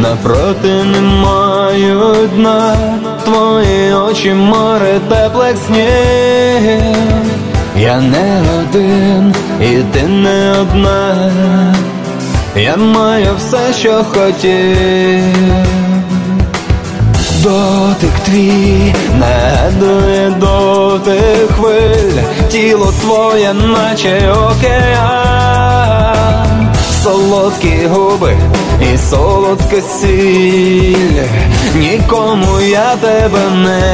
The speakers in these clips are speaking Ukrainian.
напроти не мають дна, твої очі море теплих снів. Я не один, і ти не одна, я маю все, що хотів. Дотик твій нагадує дотик хвиль, тіло твоє наче океан, солодкі губи і солодка сіль, нікому я тебе не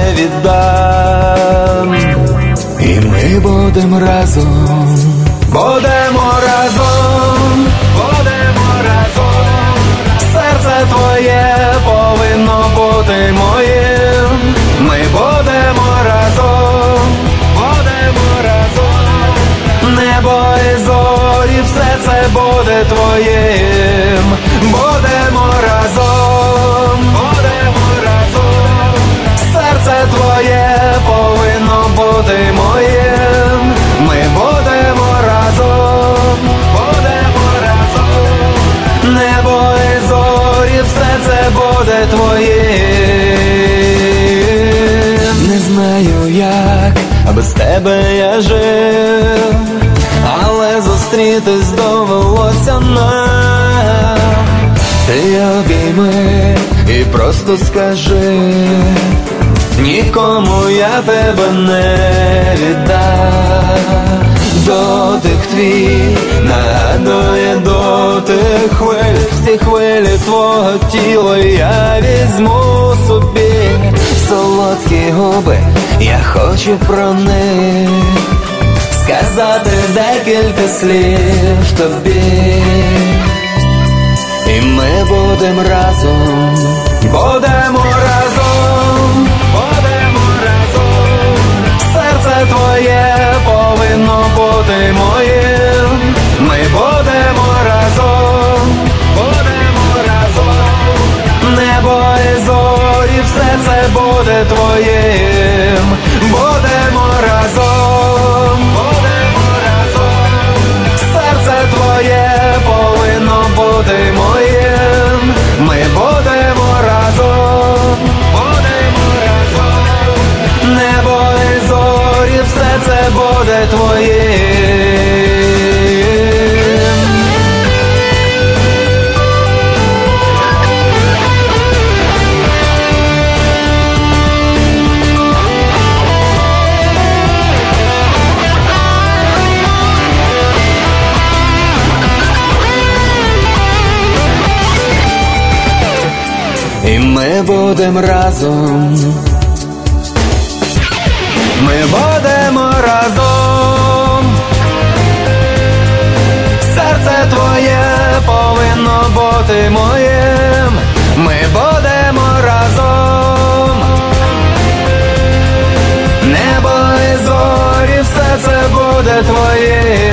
віддам. І ми будемо разом, будемо разом, будемо разом. Серце твоє повинно бути моїм. Ми будемо разом, будемо разом. Небо і зорі, все це буде твоїм. Будемо разом, будемо разом. Серце твоє повинно бути моїм. Ми будемо разом, будемо разом. Небо і зорі, все це буде твоїм. Не знаю як, а без тебе я жив, але зустрітись довелося нам. Ти обійми і просто скажи, нікому я тебе не віддам. Дотик твій нагадує дотик хвиль, всі хвилі твого тіла я візьму собі. Солодкі губи, я хочу про них сказати декілька слів тобі. І ми будемо разом, будемо разом, будемо разом. Серце твоє повинно бути моїм. Ми будемо разом, будемо разом. Небо і зорі, все це буде твоїм. Будемо разом, будемо разом. Серце твоє повинно бути моїм. Ми будемо разом, будемо разом. Небо і зорі, все це буде твоїм. І ми будемо разом, ми будемо разом. Серце твоє повинно бути моїм. Ми будемо разом. Небо і зорі, все це буде твоїм.